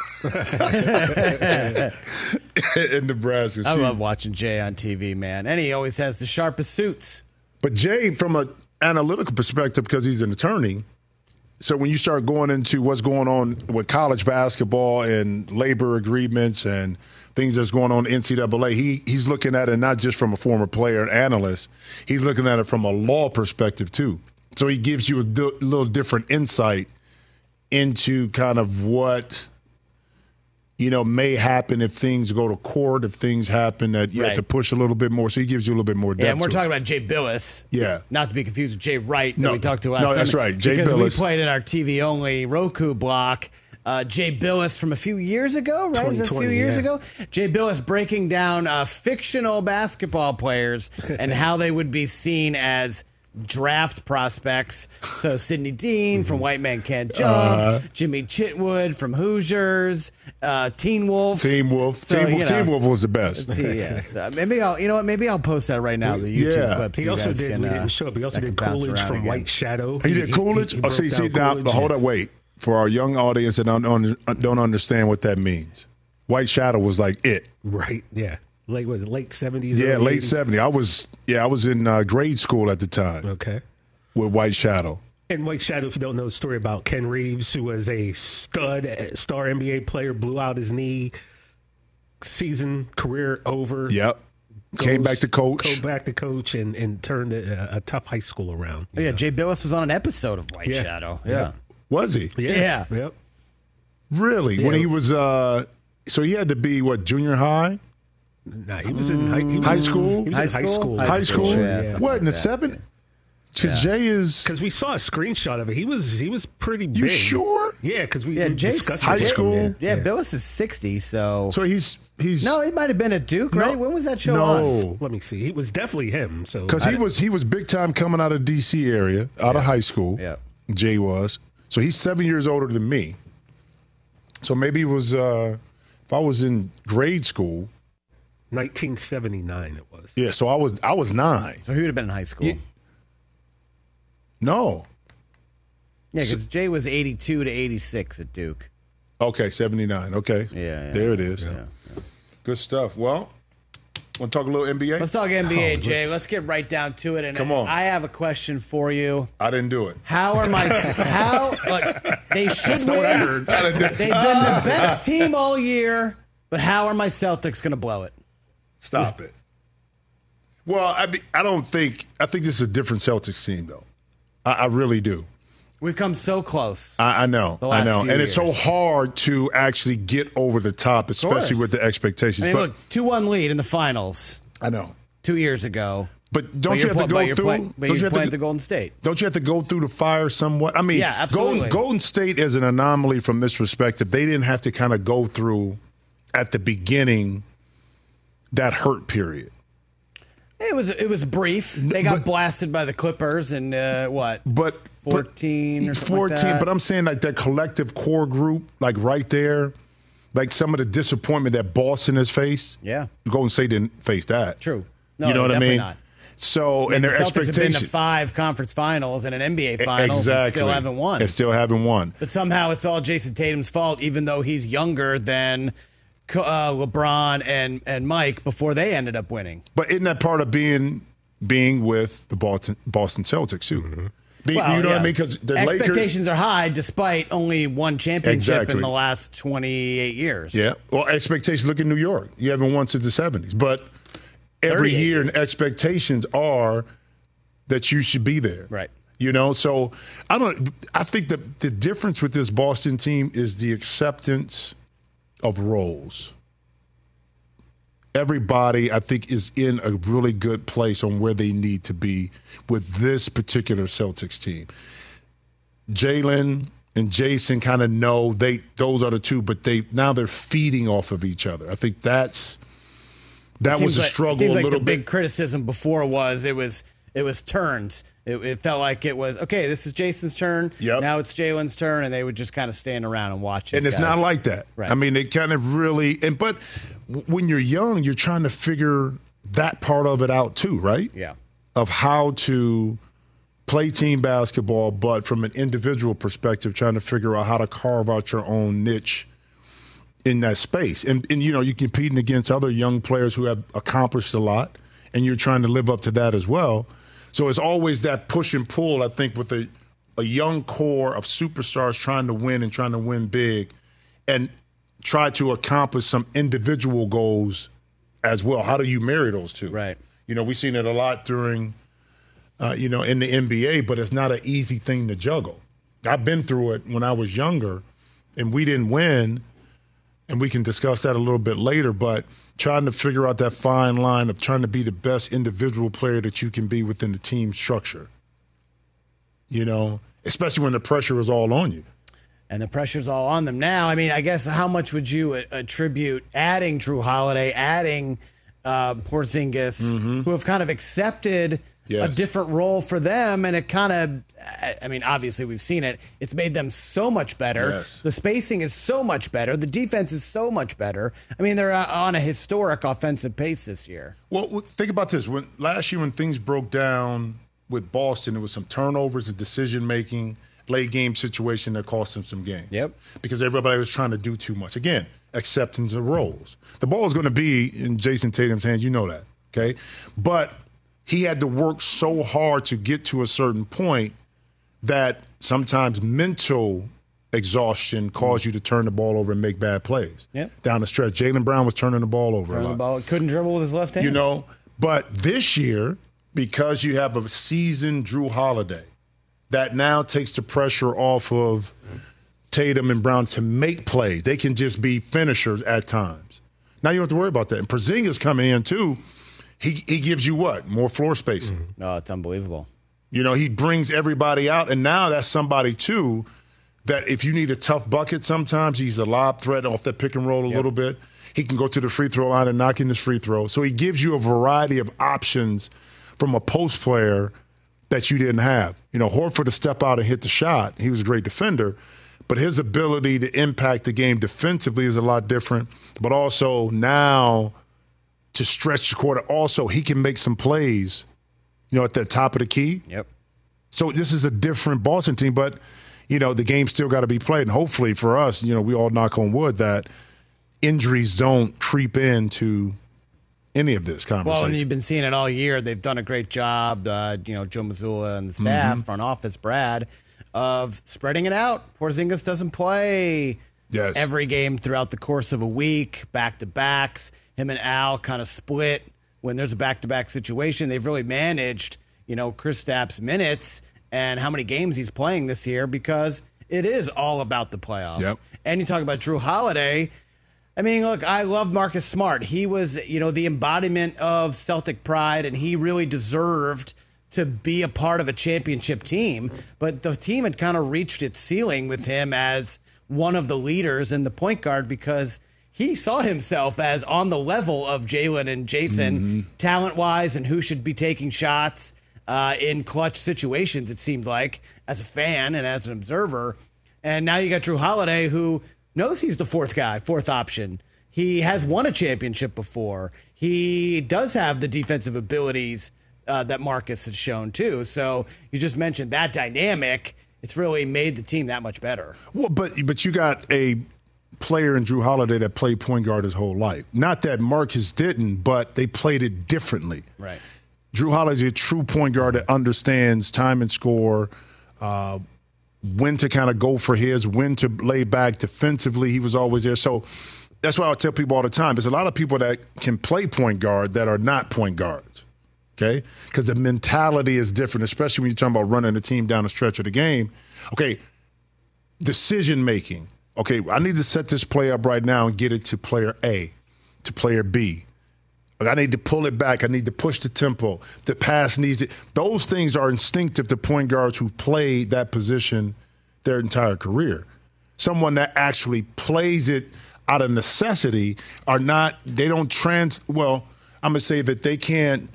[SPEAKER 7] In Nebraska.
[SPEAKER 9] I love watching Jay on TV, man. And he always has the sharpest suits.
[SPEAKER 7] But Jay, from an analytical perspective, because he's an attorney, so when you start going into what's going on with college basketball and labor agreements and things that's going on in NCAA, he's looking at it not just from a former player and analyst. He's looking at it from a law perspective, too. So he gives you a little different insight into kind of what, may happen if things go to court, if things happen that you have to push a little bit more. So he gives you a little bit more depth.
[SPEAKER 9] Yeah, and we're talking about Jay Billis.
[SPEAKER 7] Yeah.
[SPEAKER 9] Not to be confused with Jay Wright that we talked to last time.
[SPEAKER 7] No, that's right. Jay
[SPEAKER 9] because
[SPEAKER 7] Billis.
[SPEAKER 9] We played in our TV-only Roku block. Jay Billis from a few years ago, right? Was it a few years ago? Jay Billis breaking down fictional basketball players and how they would be seen as draft prospects. So Sidney Dean from White Man Can't Jump, Jimmy Chitwood from Hoosiers, Teen Wolf.
[SPEAKER 7] Teen Wolf.
[SPEAKER 9] So,
[SPEAKER 7] Teen Wolf was the best.
[SPEAKER 9] Maybe I'll post that right now. The YouTube clips.
[SPEAKER 10] He also did. We didn't show up. He also did Coolidge from White Shadow.
[SPEAKER 7] He did Coolidge. See now. Hold up, wait. For our young audience that don't understand what that means, White Shadow was like it.
[SPEAKER 10] Right. Yeah. Late 70s?
[SPEAKER 7] Yeah, late 70s. I was in grade school at the time.
[SPEAKER 10] Okay.
[SPEAKER 7] With White Shadow.
[SPEAKER 10] And White Shadow, if you don't know the story about Ken Reeves, who was a star NBA player, blew out his knee, career over.
[SPEAKER 7] Yep. Came back to coach.
[SPEAKER 10] And turned a tough high school around.
[SPEAKER 9] Yeah, Jay Billis was on an episode of White Shadow. Yeah.
[SPEAKER 7] Was he?
[SPEAKER 9] Yeah.
[SPEAKER 10] Yep.
[SPEAKER 7] Really? Yeah. When he was, so he had to be, junior high?
[SPEAKER 10] Nah, he was in high school.
[SPEAKER 7] He was in high school. High school?
[SPEAKER 9] Yeah,
[SPEAKER 7] what, in the 70s? Because Jay is
[SPEAKER 10] because we saw a screenshot of it. He was pretty big.
[SPEAKER 7] You sure?
[SPEAKER 10] Yeah, because we
[SPEAKER 9] Jay's
[SPEAKER 10] discussed
[SPEAKER 7] high
[SPEAKER 10] it.
[SPEAKER 7] school.
[SPEAKER 9] Yeah, Billis is 60, so
[SPEAKER 7] he's
[SPEAKER 9] no, he might have been at Duke, right? When was that show on?
[SPEAKER 10] Let me see. It was definitely him. So
[SPEAKER 7] because he was big time coming out of D.C. area, out of high school.
[SPEAKER 9] Yeah,
[SPEAKER 7] Jay was. So he's 7 years older than me. So maybe it was if I was in grade school.
[SPEAKER 10] 1979 it was.
[SPEAKER 7] Yeah, so I was 9.
[SPEAKER 9] So he would have been in high school.
[SPEAKER 7] Yeah. No.
[SPEAKER 9] Yeah, because Jay was 82 to 86 at Duke.
[SPEAKER 7] Okay, 79. Okay.
[SPEAKER 9] Yeah.
[SPEAKER 7] There it is. Yeah. Good stuff. Well, want to talk a little NBA?
[SPEAKER 9] Let's talk NBA, Jay. Let's get right down to it. And
[SPEAKER 7] come on.
[SPEAKER 9] I have a question for you.
[SPEAKER 7] I didn't do it.
[SPEAKER 9] How are my they should win. They've been the best team all year, but how are my Celtics going to blow it?
[SPEAKER 7] Stop it. Well, I think this is a different Celtics team, though. I really do.
[SPEAKER 9] We've come so close.
[SPEAKER 7] I know. And
[SPEAKER 9] years.
[SPEAKER 7] it's so hard to actually get over the top, especially with the expectations.
[SPEAKER 9] I mean, look, 2-1 lead in the finals.
[SPEAKER 7] I know.
[SPEAKER 9] 2 years ago.
[SPEAKER 7] But don't you have to go through?
[SPEAKER 9] But you're playing the Golden State.
[SPEAKER 7] Don't you have to go through the fire somewhat? I mean,
[SPEAKER 9] yeah, absolutely.
[SPEAKER 7] Golden State is an anomaly from this perspective. They didn't have to kind of go through at the beginning that hurt period.
[SPEAKER 9] It was brief. They got blasted by the Clippers and what?
[SPEAKER 7] But
[SPEAKER 9] 14 or something
[SPEAKER 7] 14,
[SPEAKER 9] like that.
[SPEAKER 7] But I'm saying like that collective core group, like right there, like some of the disappointment that Boston has faced.
[SPEAKER 9] Yeah.
[SPEAKER 7] Golden State didn't face that.
[SPEAKER 9] True. No,
[SPEAKER 7] you know what I mean?
[SPEAKER 9] Not.
[SPEAKER 7] So, and their
[SPEAKER 9] the Celtics
[SPEAKER 7] expectations.
[SPEAKER 9] have been to 5 conference finals and an NBA finals and still haven't won.
[SPEAKER 7] And still haven't won.
[SPEAKER 9] But somehow it's all Jason Tatum's fault, even though he's younger than LeBron and Mike before they ended up winning.
[SPEAKER 7] But isn't that part of being with the Boston Celtics too? Mm-hmm. You know what I mean? Because the
[SPEAKER 9] expectations are high despite only one championship in the last 28 years.
[SPEAKER 7] Yeah. Well, expectations. Look at New York. You haven't won since the 70s. But every year, and expectations are that you should be there.
[SPEAKER 9] Right.
[SPEAKER 7] You know, so I think the difference with this Boston team is the acceptance of roles. Everybody, I think, is in a really good place on where they need to be with this particular Celtics team. Jalen and Jason kind of know those are the two, but they're feeding off of each other. I think that was a struggle.
[SPEAKER 9] It seems like
[SPEAKER 7] a little
[SPEAKER 9] the
[SPEAKER 7] bit.
[SPEAKER 9] big criticism before was it was turns. It felt like it was, okay, this is Jason's turn.
[SPEAKER 7] Yep.
[SPEAKER 9] Now it's Jalen's turn, and they would just kind of stand around and watch.
[SPEAKER 7] And it's not like that.
[SPEAKER 9] Right.
[SPEAKER 7] I mean, they kind of really but when you're young, you're trying to figure that part of it out too, right?
[SPEAKER 9] Yeah.
[SPEAKER 7] Of how to play team basketball, but from an individual perspective, trying to figure out how to carve out your own niche in that space. And you know, you're competing against other young players who have accomplished a lot, and you're trying to live up to that as well. So it's always that push and pull, I think, with a young core of superstars trying to win and trying to win big and try to accomplish some individual goals as well. How do you marry those two?
[SPEAKER 9] Right.
[SPEAKER 7] You know, we've seen it a lot during, in the NBA, but it's not an easy thing to juggle. I've been through it when I was younger, and we didn't win, and we can discuss that a little bit later, but trying to figure out that fine line of trying to be the best individual player that you can be within the team structure. You know, especially when the pressure is all on you.
[SPEAKER 9] And the pressure's all on them now. I mean, I guess how much would you attribute adding Drew Holiday, adding Porzingis, who have kind of accepted a different role for them, and it kind of, I mean, obviously we've seen it. It's made them so much better.
[SPEAKER 7] Yes.
[SPEAKER 9] The spacing is so much better. The defense is so much better. I mean, they're on a historic offensive pace this year.
[SPEAKER 7] Well, think about this. Last year when things broke down with Boston, there was some turnovers and decision-making, late game situation that cost them some games.
[SPEAKER 9] Yep.
[SPEAKER 7] Because everybody was trying to do too much. Again, acceptance of roles. The ball is going to be in Jason Tatum's hands. You know that, okay? But he had to work so hard to get to a certain point that sometimes mental exhaustion caused you to turn the ball over and make bad plays.
[SPEAKER 9] Yep.
[SPEAKER 7] Down the stretch. Jaylen Brown was turning the ball over a lot.
[SPEAKER 9] Couldn't dribble with his left hand.
[SPEAKER 7] You know, but this year, because you have a seasoned Drew Holiday, that now takes the pressure off of Tatum and Brown to make plays. They can just be finishers at times. Now you don't have to worry about that. And Porzingis coming in too, he gives you what? More floor spacing.
[SPEAKER 9] Oh, it's unbelievable.
[SPEAKER 7] You know, he brings everybody out, and now that's somebody, too, that if you need a tough bucket sometimes, he's a lob threat off that pick and roll a little bit. He can go to the free throw line and knock in his free throw. So he gives you a variety of options from a post player that you didn't have. You know, Horford to step out and hit the shot. He was a great defender. But his ability to impact the game defensively is a lot different. But also now to stretch the court, also he can make some plays, you know, at the top of the key.
[SPEAKER 9] Yep.
[SPEAKER 7] So this is a different Boston team. But, you know, the game's still got to be played. And hopefully for us, you know, we all knock on wood that injuries don't creep into any of this conversation.
[SPEAKER 9] Well, and you've been seeing it all year. They've done a great job, you know, Joe Mazzulla and the staff, front office, Brad, of spreading it out. Porzingis doesn't play every game throughout the course of a week, back-to-backs. Him and Al kind of split when there's a back-to-back situation. They've really managed, you know, Kristaps' minutes and how many games he's playing this year because it is all about the playoffs.
[SPEAKER 7] Yep.
[SPEAKER 9] And you talk about Drew Holiday. I mean, look, I love Marcus Smart. He was, you know, the embodiment of Celtic pride, and he really deserved to be a part of a championship team. But the team had kind of reached its ceiling with him as one of the leaders and the point guard because he saw himself as on the level of Jalen and Jason, talent-wise, and who should be taking shots in clutch situations, it seems like, as a fan and as an observer. And now you got Drew Holiday, who knows he's the fourth option. He has won a championship before. He does have the defensive abilities that Marcus has shown too. So you just mentioned that dynamic. It's really made the team that much better.
[SPEAKER 7] Well, but you got a player in Drew Holiday that played point guard his whole life. Not that Marcus didn't, but they played it differently.
[SPEAKER 9] Right.
[SPEAKER 7] Drew Holiday's a true point guard that understands time and score, when to kind of go for his, when to lay back defensively. He was always there. So that's why I tell people all the time. There's a lot of people that can play point guard that are not point guards, okay? Because the mentality is different, especially when you're talking about running a team down the stretch of the game. Okay, decision-making. Okay, I need to set this play up right now and get it to player A, to player B. I need to pull it back. I need to push the tempo. The pass needs it. Those things are instinctive to point guards who played that position their entire career. Someone that actually plays it out of necessity are not, they don't well, I'm going to say that they can't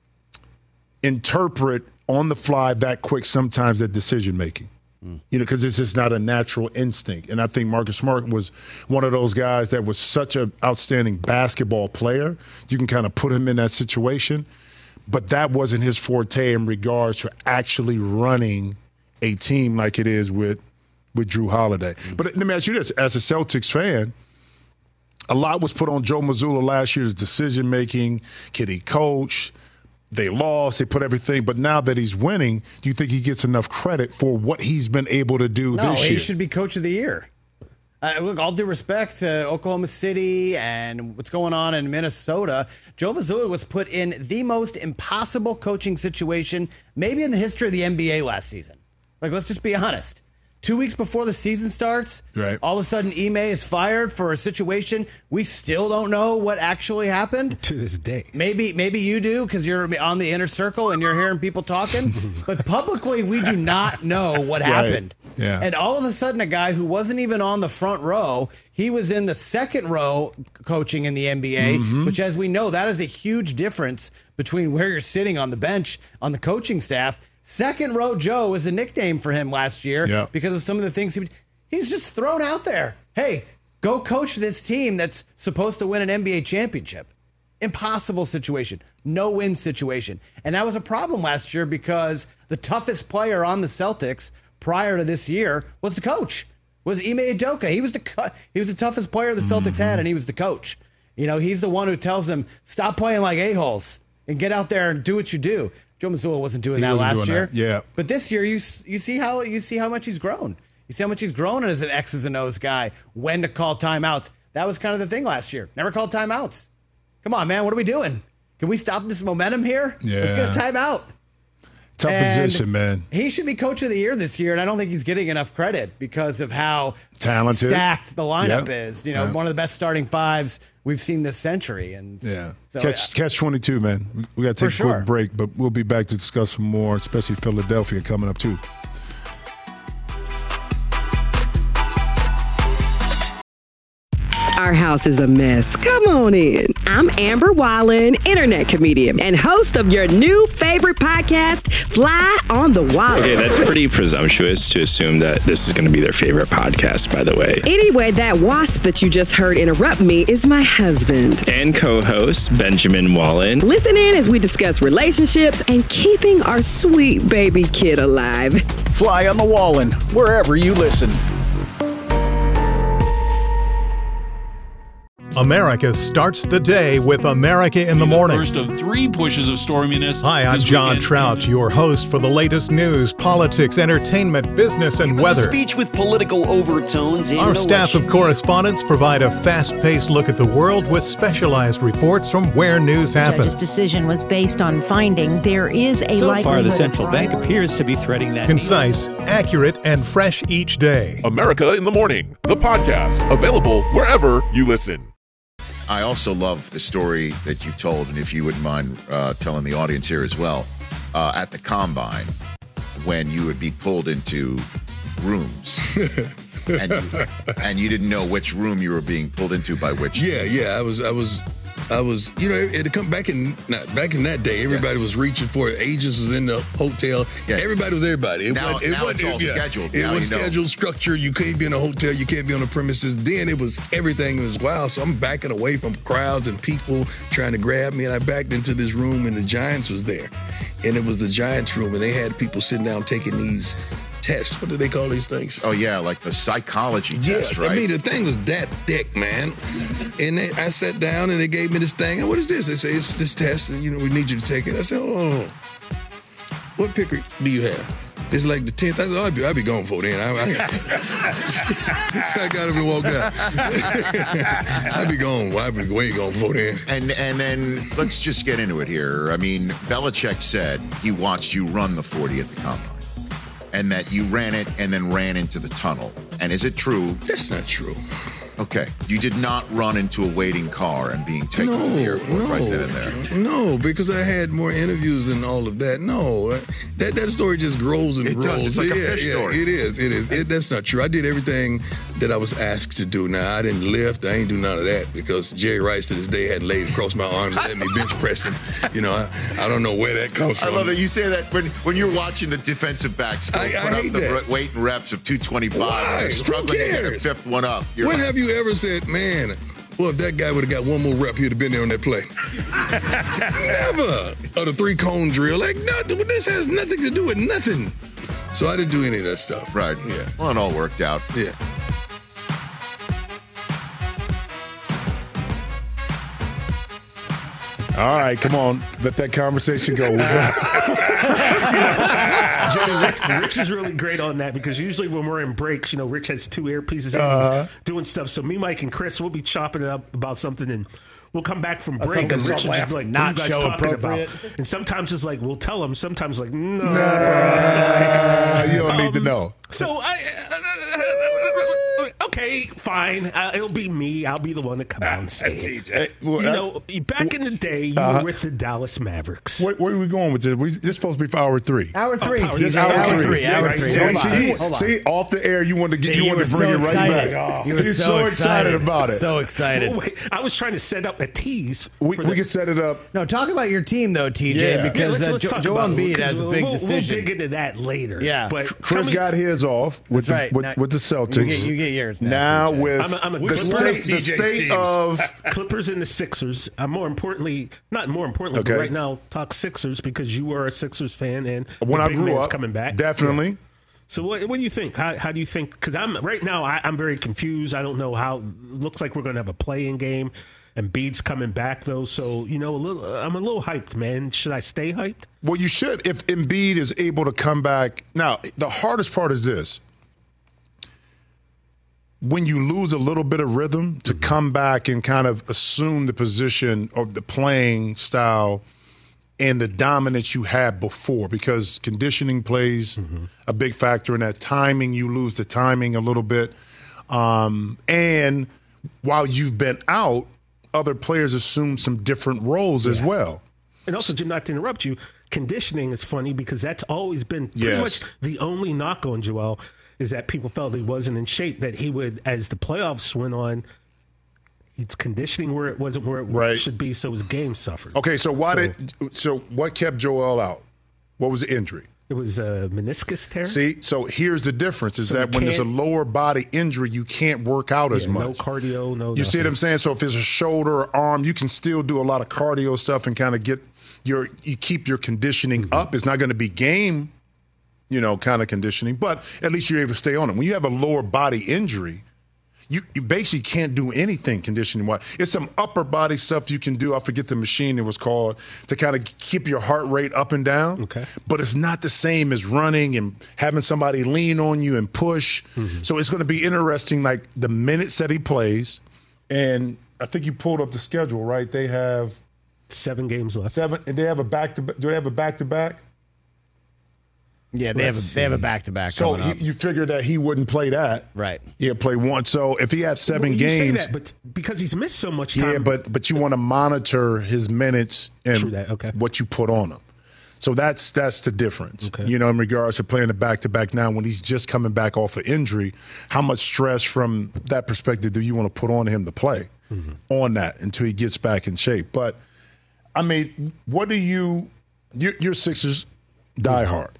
[SPEAKER 7] interpret on the fly that quick sometimes that decision making. You know, because this is not a natural instinct. And I think Marcus Smart was one of those guys that was such an outstanding basketball player. You can kind of put him in that situation. But that wasn't his forte in regards to actually running a team like it is with Drew Holiday. But let me ask you this. As a Celtics fan, a lot was put on Joe Mazzulla last year's decision-making. Can he coach? They lost. They put everything. But now that he's winning, do you think he gets enough credit for what he's been able to do this year?
[SPEAKER 9] No, he should be coach of the year. Look, all due respect to Oklahoma City and what's going on in Minnesota, Joe Mazzulla was put in the most impossible coaching situation maybe in the history of the NBA last season. Like, let's just be honest. 2 weeks before the season starts,
[SPEAKER 7] right,
[SPEAKER 9] all of a sudden Ime is fired for a situation we still don't know what actually happened.
[SPEAKER 10] To this day.
[SPEAKER 9] Maybe you do because you're on the inner circle and you're hearing people talking. But publicly, we do not know what happened.
[SPEAKER 7] Yeah.
[SPEAKER 9] And all of a sudden, a guy who wasn't even on the front row, he was in the second row coaching in the NBA, which, as we know, that is a huge difference between where you're sitting on the bench on the coaching staff. Second row Joe is a nickname for him last year because of some of the things he was just thrown out there. Hey, go coach this team that's supposed to win an NBA championship. Impossible situation. No win situation. And that was a problem last year because the toughest player on the Celtics prior to this year was the coach, was Ime Udoka. He was the toughest player the Celtics had, and he was the coach. You know, he's the one who tells them, stop playing like a-holes and get out there and do what you do. Joe Mazzulla wasn't doing that last year.
[SPEAKER 7] Yeah.
[SPEAKER 9] But this year, you see how much he's grown. You see how much he's grown as an X's and O's guy, when to call timeouts. That was kind of the thing last year. Never called timeouts. Come on, man. What are we doing? Can we stop this momentum here?
[SPEAKER 7] Yeah.
[SPEAKER 9] Let's get a timeout.
[SPEAKER 7] Tough position, man.
[SPEAKER 9] He should be coach of the year this year, and I don't think he's getting enough credit because of how
[SPEAKER 7] talented,
[SPEAKER 9] stacked the lineup is. You know, one of the best starting fives we've seen this century. And so,
[SPEAKER 7] catch 22, man. We got to take a quick break, but we'll be back to discuss some more, especially Philadelphia coming up too.
[SPEAKER 13] Our house is a mess. Come on in. I'm Amber Wallen, internet comedian and host of your new favorite podcast, Fly on the Wall.
[SPEAKER 14] Okay, that's pretty presumptuous to assume that this is going to be their favorite podcast, by the way.
[SPEAKER 13] Anyway, that wasp that you just heard interrupt me is my husband.
[SPEAKER 14] And co-host, Benjamin Wallen.
[SPEAKER 13] Listen in as we discuss relationships and keeping our sweet baby kid alive.
[SPEAKER 15] Fly on the Wallen, wherever you listen.
[SPEAKER 16] America starts the day with America in the Morning.
[SPEAKER 17] First of 3 pushes of storminess.
[SPEAKER 16] Hi, I'm John Trout, your host for the latest news, politics, entertainment, business, and weather.
[SPEAKER 18] A speech with political overtones.
[SPEAKER 16] Our staff of correspondents provide a fast-paced look at the world with specialized reports from where news happens.
[SPEAKER 19] The judge's decision was based on finding there is a likelihood.
[SPEAKER 20] So far, the central bank appears to be threading that.
[SPEAKER 16] Concise, accurate, and fresh each day.
[SPEAKER 4] America in the Morning, the podcast, available wherever you listen.
[SPEAKER 11] I also love the story that you've told, and if you wouldn't mind telling the audience here as well, at the Combine, when you would be pulled into rooms, and you didn't know which room you were being pulled into by which.
[SPEAKER 21] Yeah. I was, you know, it had come back in that day. Everybody was reaching for it. Agents was in the hotel. Yeah. Everybody was everybody. It
[SPEAKER 11] now it's all scheduled.
[SPEAKER 21] It was scheduled, structure. You can't be in a hotel. You can't be on the premises. Then it was everything was wild. So I'm backing away from crowds and people trying to grab me. And I backed into this room, and the Giants was there. And it was the Giants room, and they had people sitting down taking these tests. What do they call these things?
[SPEAKER 11] Oh, yeah, like the psychology test, right?
[SPEAKER 21] I mean, the thing was that thick, man. And I sat down, and they gave me this thing. And what is this? They say, it's this test, and, you know, we need you to take it. I said, oh, what picker do you have? It's like the 10th. I said, I'll be gone for then. So I got up and walked out. I'll be gone. I'll be way gone for then.
[SPEAKER 11] And then let's just get into it here. I mean, Belichick said he watched you run the 40 at the Combine, and that you ran it and then ran into the tunnel. And is it true?
[SPEAKER 21] That's not true.
[SPEAKER 11] Okay. You did not run into a waiting car and being taken to the airport right then and there.
[SPEAKER 21] No, because I had more interviews and all of that. No, that story just grows and grows.
[SPEAKER 11] It does. It's like a fish story.
[SPEAKER 21] It is. That's not true. I did everything that I was asked to do. Now, I didn't lift. I ain't do none of that because Jerry Rice to this day hadn't laid across my arms and let me bench press him. You know, I don't know where that comes from.
[SPEAKER 11] I love that you say that when you're watching the defensive backs put up the weight and reps of 225 and they're struggling to get the fifth one up.
[SPEAKER 21] When have you ever said, man, well, if that guy would have got one more rep, he'd have been there on that play? Never. Or the 3-cone drill. Like, no, this has nothing to do with nothing. So I didn't do any of that stuff.
[SPEAKER 11] Right.
[SPEAKER 21] Yeah.
[SPEAKER 11] Well, it all worked out.
[SPEAKER 21] Yeah.
[SPEAKER 7] All right, come on. Let that conversation go.
[SPEAKER 10] Rich is really great on that because usually when we're in breaks, you know, Rich has 2 earpieces and he's doing stuff. So me, Mike, and Chris, we'll be chopping it up about something and we'll come back from break and Rich is just like,
[SPEAKER 9] not
[SPEAKER 10] what are you guys
[SPEAKER 9] show
[SPEAKER 10] talking
[SPEAKER 9] appropriate.
[SPEAKER 10] about? And sometimes it's like, we'll tell them. Sometimes like, no.
[SPEAKER 7] You don't need to know.
[SPEAKER 10] So okay, fine. It'll be me. I'll be the one to come out and say it. You know, back in the day, you were with the Dallas Mavericks.
[SPEAKER 7] Where are we going with this? This is supposed to be for hour 3.
[SPEAKER 9] Hour 3.
[SPEAKER 7] This
[SPEAKER 9] Hour 3. Hour 3.
[SPEAKER 7] See, off the air, you wanted to bring
[SPEAKER 9] so
[SPEAKER 7] it right
[SPEAKER 9] excited.
[SPEAKER 7] back.
[SPEAKER 9] You were
[SPEAKER 7] so excited about it.
[SPEAKER 9] So excited.
[SPEAKER 10] Well, wait, I was trying to set up a tease.
[SPEAKER 7] We can set it up.
[SPEAKER 9] No, talk about your team though, TJ, because
[SPEAKER 10] let's talk
[SPEAKER 9] Joel
[SPEAKER 10] about
[SPEAKER 9] Embiid has a big decision.
[SPEAKER 10] We'll dig into that later.
[SPEAKER 9] Yeah,
[SPEAKER 10] but
[SPEAKER 7] Chris got his off with the Celtics.
[SPEAKER 9] You get yours
[SPEAKER 7] now with
[SPEAKER 10] I'm a
[SPEAKER 7] the state of
[SPEAKER 10] Clippers and the Sixers. Not more importantly, but right now talk Sixers because you were a Sixers fan and
[SPEAKER 7] when
[SPEAKER 10] the
[SPEAKER 7] I
[SPEAKER 10] big
[SPEAKER 7] grew
[SPEAKER 10] man's
[SPEAKER 7] up,
[SPEAKER 10] coming back.
[SPEAKER 7] Definitely.
[SPEAKER 10] Yeah. So what do you think? How do you think? Because I'm very confused. I don't know how. Looks like we're going to have a play-in game, and Embiid's coming back though. So I'm a little hyped, man. Should I stay hyped?
[SPEAKER 7] Well, you should if Embiid is able to come back. Now, the hardest part is this. When you lose a little bit of rhythm, to come back and kind of assume the position or the playing style and the dominance you had before, because conditioning plays a big factor in that. Timing, you lose the timing a little bit. And while you've been out, other players assume some different roles as well.
[SPEAKER 10] And also, Jim, not to interrupt you, conditioning is funny because that's always been pretty much the only knock on Joel, is that people felt he wasn't in shape, that he would, as the playoffs went on, he's conditioning where it wasn't where it should be, so his game suffered.
[SPEAKER 7] Okay, so what kept Joel out? What was the injury?
[SPEAKER 10] It was a meniscus tear.
[SPEAKER 7] See, so here's the difference, is that when there's a lower body injury, you can't work out as much.
[SPEAKER 10] No cardio, no
[SPEAKER 7] You see what I'm saying? So if it's a shoulder or arm, you can still do a lot of cardio stuff and kind of you keep your conditioning up. It's not going to be game, kind of conditioning, but at least you're able to stay on it. When you have a lower body injury, you basically can't do anything conditioning-wise. It's some upper body stuff you can do. I forget the machine it was called, to kind of keep your heart rate up and down.
[SPEAKER 10] Okay.
[SPEAKER 7] But it's not the same as running and having somebody lean on you and push. So it's going to be interesting, like the minutes that he plays. And I think you pulled up the schedule, right? They have
[SPEAKER 10] 7 games left. 7,
[SPEAKER 7] and they have a back-to-back. Do they have a back-to-back?
[SPEAKER 9] Yeah, they have a back-to-back.
[SPEAKER 7] So you figure that he wouldn't play that.
[SPEAKER 9] Right.
[SPEAKER 7] He'll play one. So if he has 7 games.
[SPEAKER 10] You say that, but because he's missed so much time.
[SPEAKER 7] Yeah, but you want to monitor his minutes and what you put on him. So that's the difference.
[SPEAKER 10] Okay.
[SPEAKER 7] In regards to playing the back-to-back now, when he's just coming back off of injury, how much stress from that perspective do you want to put on him to play on that until he gets back in shape? But, I mean, what do you're Sixers diehard.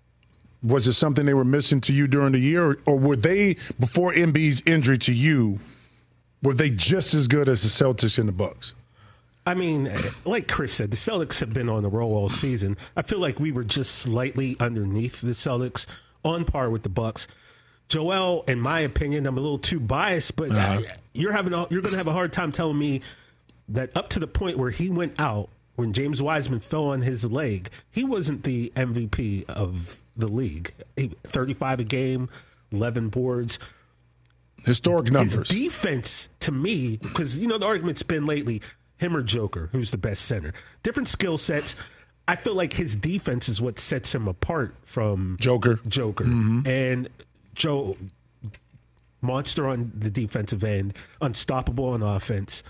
[SPEAKER 7] Was it something they were missing to you during the year, or were they, before Embiid's injury to you, were they just as good as the Celtics and the Bucks?
[SPEAKER 10] I mean, like Chris said, the Celtics have been on the roll all season. I feel like we were just slightly underneath the Celtics, on par with the Bucks. Joel, in my opinion, I'm a little too biased, but you're going to have a hard time telling me that up to the point where he went out, when James Wiseman fell on his leg, he wasn't the MVP of the league. 35 a game, 11 boards.
[SPEAKER 7] Historic numbers.
[SPEAKER 10] His defense, to me, because, the argument's been lately, him or Joker, who's the best center. Different skill sets. I feel like his defense is what sets him apart from
[SPEAKER 7] Joker.
[SPEAKER 10] And Joe, monster on the defensive end, unstoppable on offense.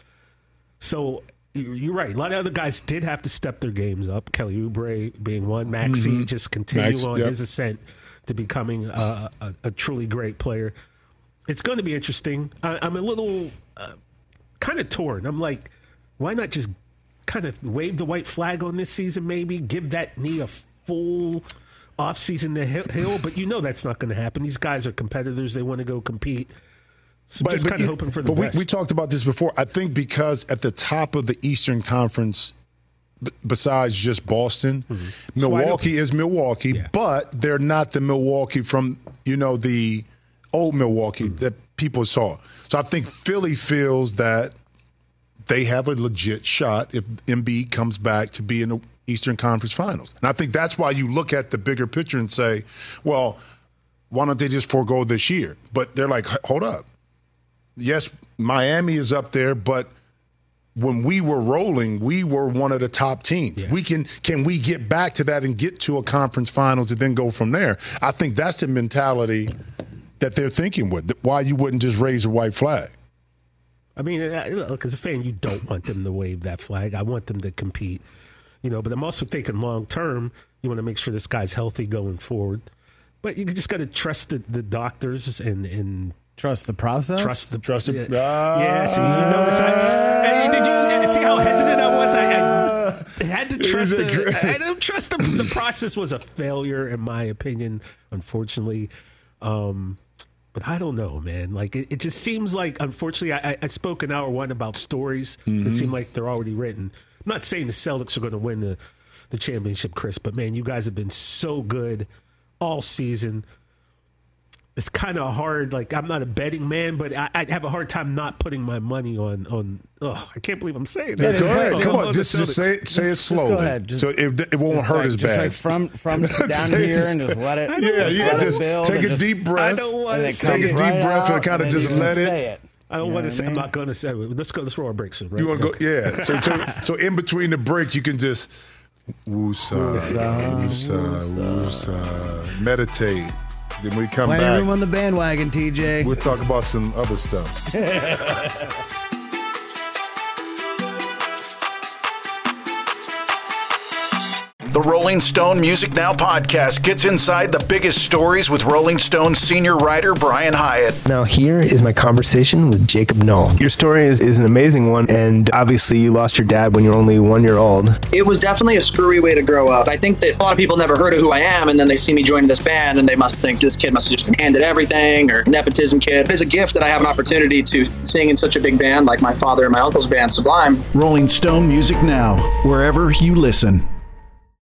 [SPEAKER 10] So you're right. A lot of other guys did have to step their games up. Kelly Oubre being one. Maxey just continue on his ascent to becoming a truly great player. It's going to be interesting. I'm a little kind of torn. I'm like, why not just kind of wave the white flag on this season maybe? Give that knee a full offseason to heal? But that's not going to happen. These guys are competitors. They want to go compete. So just kind of hoping for the best.
[SPEAKER 7] We talked about this before. I think because at the top of the Eastern Conference, besides just Boston, Milwaukee is Milwaukee, but they're not the Milwaukee from, the old Milwaukee that people saw. So I think Philly feels that they have a legit shot if Embiid comes back to be in the Eastern Conference Finals. And I think that's why you look at the bigger picture and say, well, why don't they just forego this year? But they're like, hold up. Yes, Miami is up there, but when we were rolling, we were one of the top teams. Yeah. Can we get back to that and get to a conference finals and then go from there? I think that's the mentality that they're thinking with. Why you wouldn't just raise a white flag?
[SPEAKER 10] I mean, look, as a fan, you don't want them to wave that flag. I want them to compete, but I'm also thinking long term, you want to make sure this guy's healthy going forward. But you just got to trust the doctors and
[SPEAKER 9] trust the process.
[SPEAKER 7] Trust it.
[SPEAKER 10] Yeah. See, did you see how hesitant I was? I had to trust. I don't trust the process was a failure, in my opinion. Unfortunately, but I don't know, man. Like it just seems like, unfortunately, I spoke in hour one about stories that seem like they're already written. I'm not saying the Celtics are going to win the championship, Chris, but man, you guys have been so good all season. It's kind of hard. Like, I'm not a betting man, but I have a hard time not putting my money on. I can't believe I'm saying that.
[SPEAKER 7] Go ahead. Come on, just say it slowly.
[SPEAKER 9] Go ahead.
[SPEAKER 7] So it won't hurt as bad.
[SPEAKER 9] Just like from down here and just let it.
[SPEAKER 7] Just take a deep breath.
[SPEAKER 10] I don't want to
[SPEAKER 7] take a deep breath and kind of just let it.
[SPEAKER 10] I don't want to say. I'm not going to say. Let's roll our break soon. Right?
[SPEAKER 7] You want to go? Yeah. So in between the break, you can just Woosah. Meditate. Then we come
[SPEAKER 9] Plenty
[SPEAKER 7] back.
[SPEAKER 9] room on the bandwagon, TJ.
[SPEAKER 7] We'll talk about some other stuff.
[SPEAKER 15] The Rolling Stone Music Now podcast gets inside the biggest stories with Rolling Stone senior writer Brian Hyatt.
[SPEAKER 1] Now here is my conversation with Jacob Knoll. Your story is an amazing one, and obviously you lost your dad when you were only 1 year old.
[SPEAKER 22] It was definitely a screwy way to grow up. I think that a lot of people never heard of who I am, and then they see me joining this band, and they must think this kid must have just been handed everything, or nepotism kid. It's a gift that I have an opportunity to sing in such a big band like my father and my uncle's band, Sublime.
[SPEAKER 15] Rolling Stone Music Now, wherever you listen.